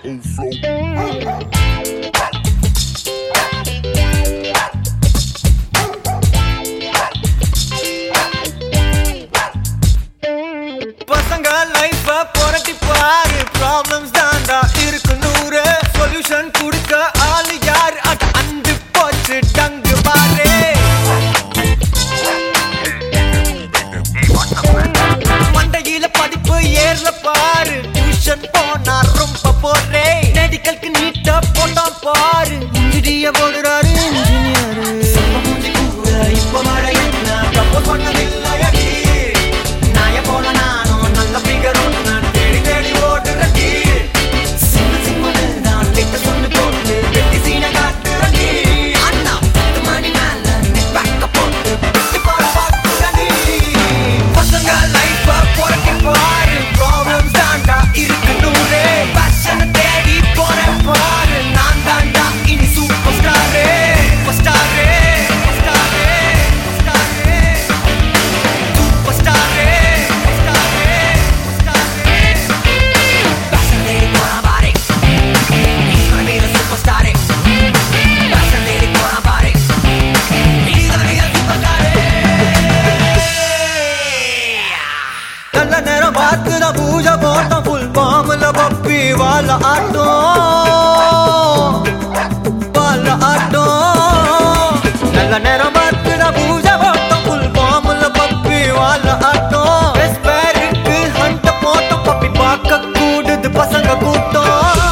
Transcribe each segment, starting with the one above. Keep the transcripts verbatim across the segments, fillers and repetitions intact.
own flow. பசங்க லைஃப புரட்டி பாரு, ப்ராப்ளம்ஸ் தாண்டா இருக்கு நூறு, சொல்யூஷன் கொடுக்க ஆளு யார் அட அந்து போச்சு டங்கு பாரு. மண்டையில படிப்பு ஏறல பாரு, டியூஷன் போனா ரொம்ப போறே, மெடிக்கலுக்கு நீட்டா போட்டா பாரு, இன்ஜினிய போடுறாரு இன்ஜினியர். இப்ப மழ என்ன தப்பு பண்ணதில்லையடி, நாய போல நானும் நல்ல பிகர் ஒன்று தேடி தேடி ஓடுறடி, சின்ன சிம்மனு நான் கிட்ட சொல்லு போட்டு வெட்டி சீன காட்டுறடி, அண்ணா பத்து மணி மேல நீ பேக்க போட்டு வெட்டி பாட பாக்குறடி. பசங்க லைஃப புரட்டி பாரு, ப்ராப்ளம்ஸ் தாண்டா இருக்கு நூறு, பேஷனை தேடி போறேன் பாரு, நான் தாண்டா இனி சூப்பர் ஸ்டாரு. சூப்பர் ஸ்டாரு நல்ல நேரம் பார்த்துதான் பூஜை போட்டோம், புல் பாம்புல பப்பி வாழ ஆட்டம் வாழ ஆட்டம். நல்ல நேரம் பார்த்துதான் பூஜை போட்டோம், புல் பாம்புல பப்பி வாழ ஆட்டம். பேருக்கு ஹண்ட போட்டோம், பப்பி பார்க்க கூடுது பசங்க கூட்டம்.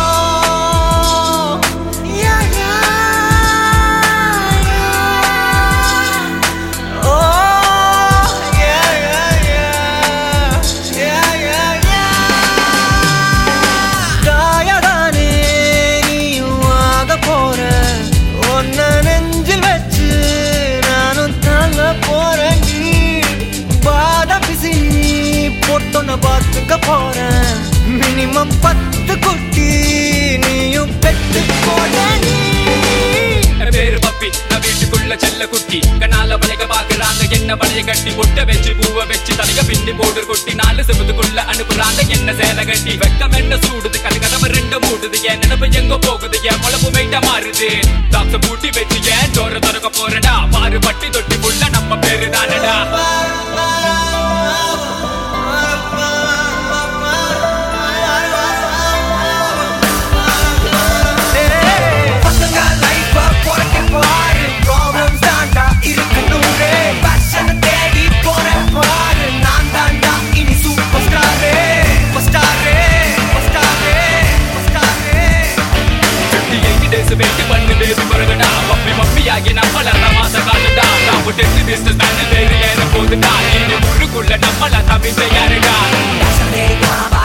பார்த்துக்க போறேன் மினிமம் பத்து குட்டி, நீயும் பெத்து போட. பேரு பப்பி நான் வீட்டுக்குள்ள செல்ல குட்டி, கனால வளைக பாக்குறாங்க என்ன வளைய கட்டி, பொட்ட வச்சு பூவ வச்சு தலைய பின்னி போடு கொட்டி, நாலு செவத்துக்குள்ள அனுப்புறாங்க என்ன சேலை கட்டி. வெக்கம் என்ன சூடுது, கது கதவு ரெண்டு மூடுது, என் நினைப்பு எங்க போகுது, என் முளப்பு வெயிட்ட மாறுது. டாக்ஸ பூட்டி வச்சு ஏன் டோர திறக்க போறடா, பாரு பட்டி தொட்டி புள்ள நம்ம பேரு தானடா. வெயிட் பண்ணு பேபி பரகடா, மம்மி மம்மியாகி நம்மள மாச காட்டுடா, நான் டெஸ்ட் பிஸ்னஸ் மேன் வேறு ஏற போகுதுடா, நீ ஊருக்குள்ள நம்மள தமிழ் யாருடா.